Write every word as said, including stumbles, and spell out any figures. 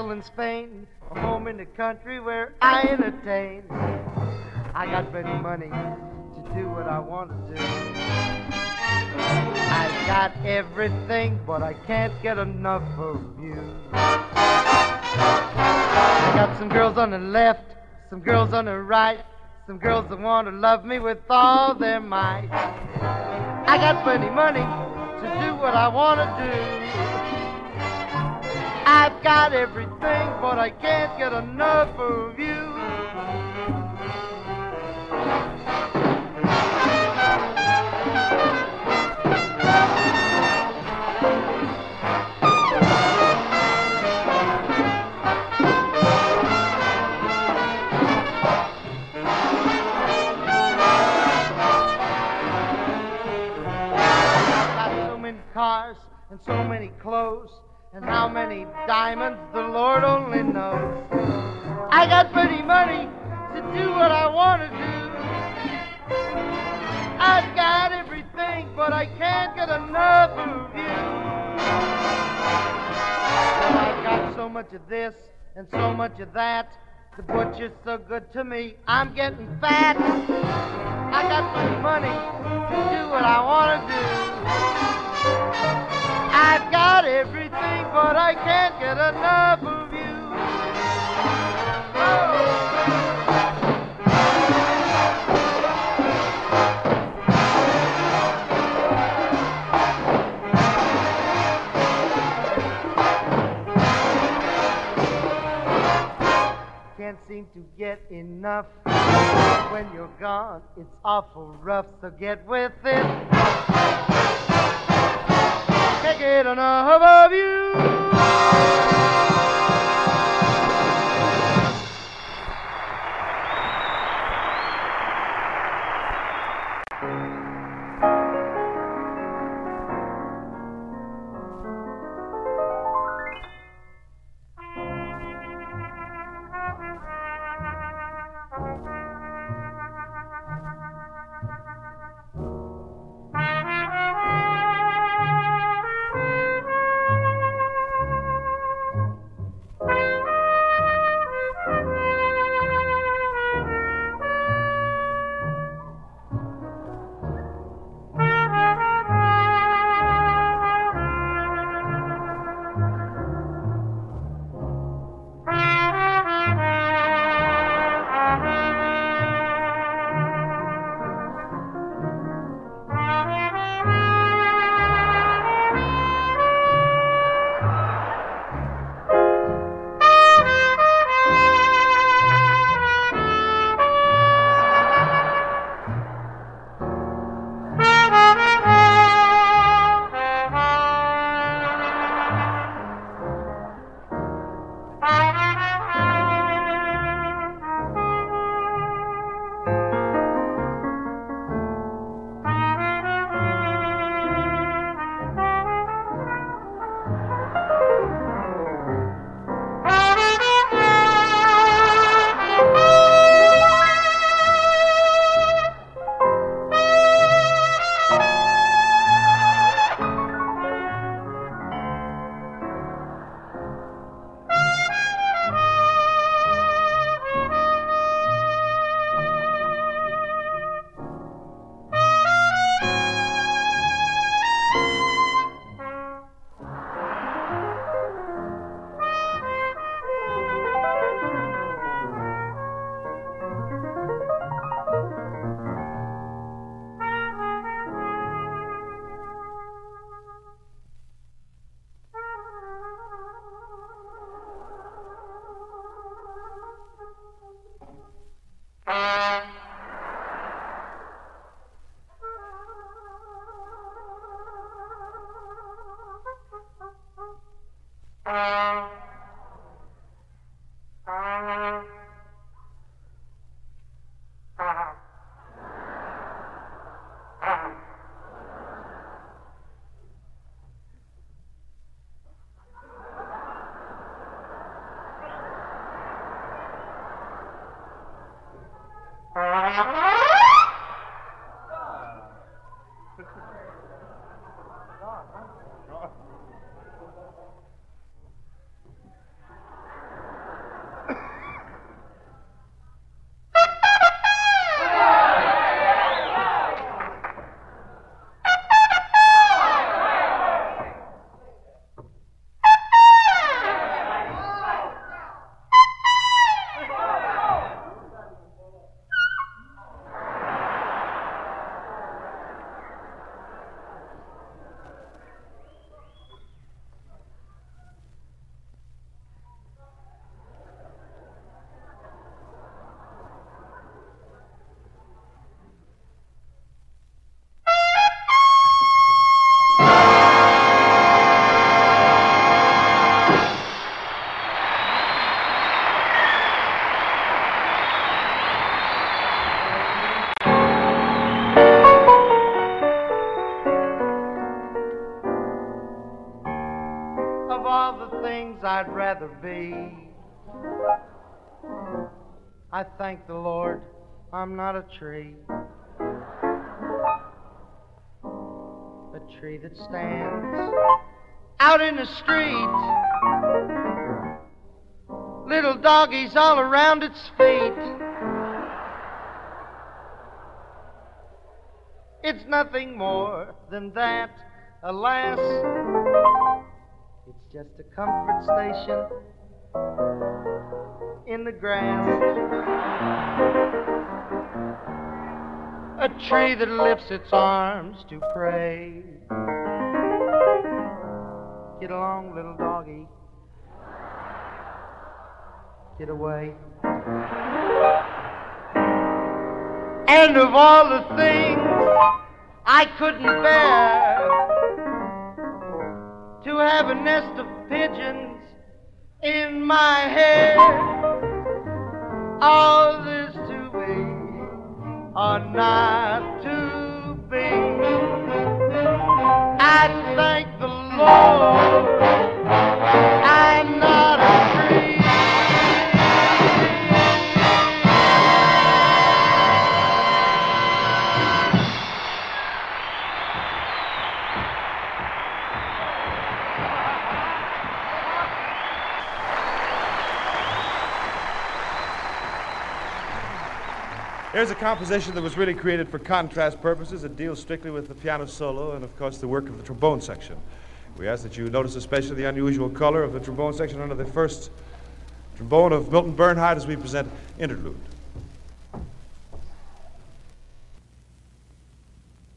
castle in Spain, a home in the country where I entertain. I got plenty money to do what I want to do. I got everything, but I can't get enough of you. I got some girls on the left, some girls on the right, some girls that want to love me with all their might. I got plenty money to do what I want to do. I've got everything, but I can't get enough of you. Cars and so many clothes, and how many diamonds the Lord only knows. I got plenty money to do what I want to do. I've got everything, but I can't get enough of you. And I've got so much of this and so much of that. The butcher's so good to me, I'm getting fat. I got plenty money to do what I want to do. I've got everything, but I can't get enough of you. Oh. Can't seem to get enough. When you're gone, it's awful rough, so get with it. Can't get enough of you. I'd rather be. I thank the Lord I'm not a tree. A tree that stands out in the street. Little doggies all around its feet. It's nothing more than that, alas. It's just a comfort station in the grass. A tree that lifts its arms to pray. Get along, little doggy. Get away. And of all the things I couldn't bear, to have a nest of pigeons in my hair. All this to be or not to be. I thank the Lord I'm not a tree. Here's a composition that was really created for contrast purposes. It deals strictly with the piano solo and, of course, the work of the trombone section. We ask that you notice especially the unusual color of the trombone section under the first trombone of Milton Bernhardt as we present Interlude.